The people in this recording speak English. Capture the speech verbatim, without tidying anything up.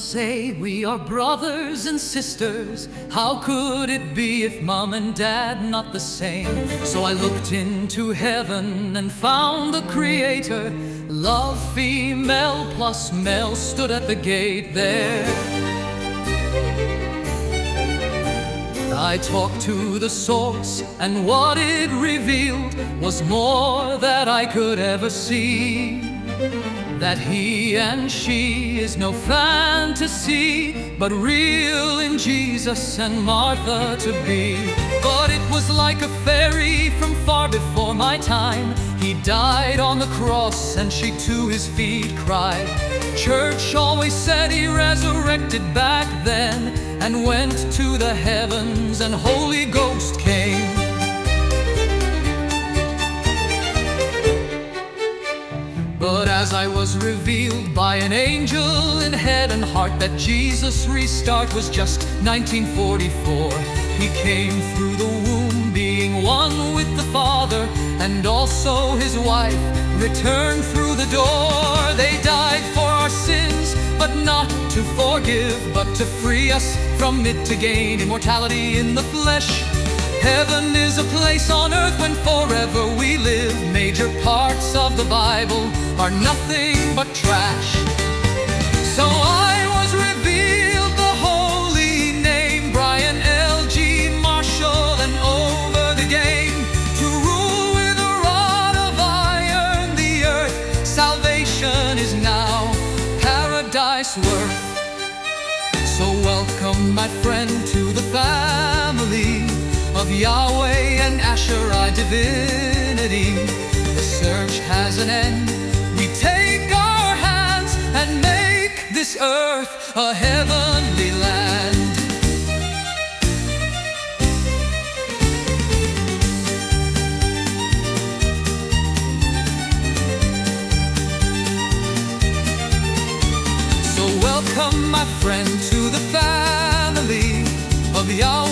say we are brothers and sisters. How could it be if mom and dad not the same? So I looked into heaven and found the Creator. Love, female plus male, stood at the gate there. I talked to the source, and what it revealed was more that I could ever see. That he and she is no fantasy, but real in Jesus and Martha to be. But it was like a fairy from far before my time. He died on the cross and she to his feet cried. Church always said he resurrected back then and went to the heavens, and Holy Ghost came. But as I was revealed by an angel in head and heart that Jesus' restart was just nineteen forty-four. He came through the womb being one with the Father, and also his wife returned through the door. They died for our sins, but not to forgive, but to free us from it, to gain immortality in the flesh. Heaven is a place on earth when forever we live. Major parts of the Bible are nothing but trash. So I was revealed the holy name, Brian L G Marshall, and over the game to rule with a rod of iron the earth. Salvation is now paradise worth. So welcome, my friend, to the family of Yahweh and Asherah divinity. The search has an end. We take our hands and make this earth a heavenly land. So welcome, my friend, to the family of Yahweh